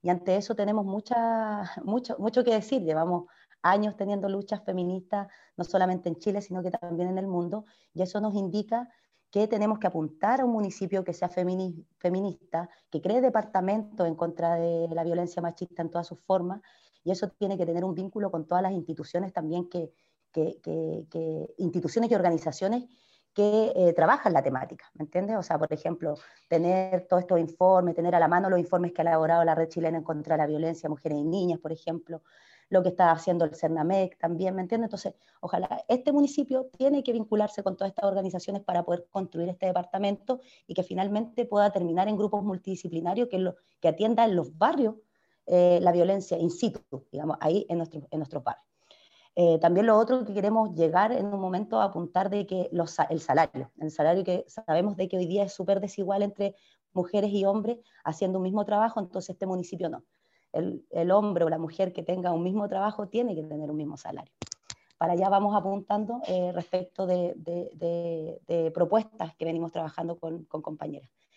Y ante eso tenemos mucho que decir. Llevamos años teniendo luchas feministas, no solamente en Chile, sino que también en el mundo, y eso nos indica que tenemos que apuntar a un municipio que sea feminista, que cree departamentos en contra de la violencia machista en todas sus formas, y eso tiene que tener un vínculo con todas las instituciones también instituciones y organizaciones que trabajan la temática, ¿me entiendes? O sea, por ejemplo, tener todos estos informes, tener a la mano los informes que ha elaborado la Red Chilena en contra de la violencia a mujeres y niñas, por ejemplo, lo que está haciendo el CERNAMEC también, ¿me entiendes? Entonces, ojalá este municipio tiene que vincularse con todas estas organizaciones para poder construir este departamento y que finalmente pueda terminar en grupos multidisciplinarios que atiendan en los barrios la violencia in situ, digamos, ahí en nuestros barrios. También lo otro que queremos llegar en un momento a apuntar de que el salario que sabemos de que hoy día es súper desigual entre mujeres y hombres haciendo un mismo trabajo, entonces este municipio no. El hombre o la mujer que tenga un mismo trabajo tiene que tener un mismo salario. Para allá vamos apuntando respecto de propuestas que venimos trabajando con compañeras.